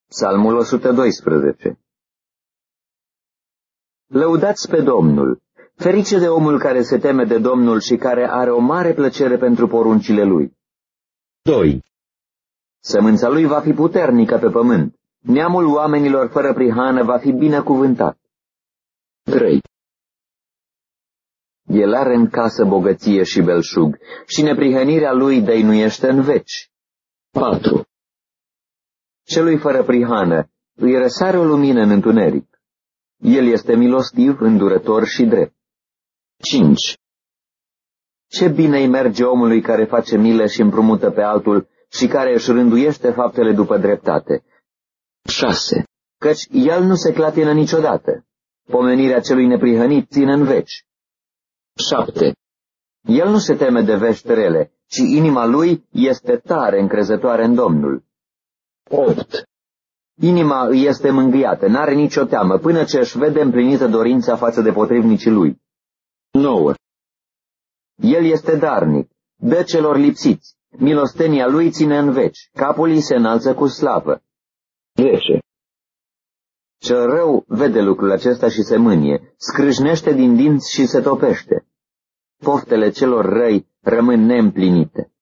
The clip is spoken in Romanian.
Psalmul 112. Lăudați pe Domnul! Ferice de omul care se teme de Domnul și care are o mare plăcere pentru poruncile lui. 2. Sămânța lui va fi puternică pe pământ. Neamul oamenilor fără prihană va fi binecuvântat. 3. El are în casă bogăție și belșug și neprihănirea lui dăinuiește în veci. 4. Celui fără prihană îi răsare o lumină în întuneric. El este milostiv, îndurător și drept. 5. Ce bine îi merge omului care face milă și împrumută pe altul și care își rânduiește faptele după dreptate. 6. Căci el nu se clatină niciodată. Pomenirea celui neprihănit ține în veci. 7. El nu se teme de vești rele, ci inima lui este tare încrezătoare în Domnul. 8. Inima îi este mângâiată, n-are nicio teamă, până ce își vede împlinită dorința față de potrivnicii lui. 9. El este darnic, dă celor lipsiți, milostenia lui ține în veci, capul îi se înalță cu slavă. 10. Cel rău vede lucrul acesta și se mânie, scrâșnește din dinți și se topește. Poftele celor răi rămân neîmplinite.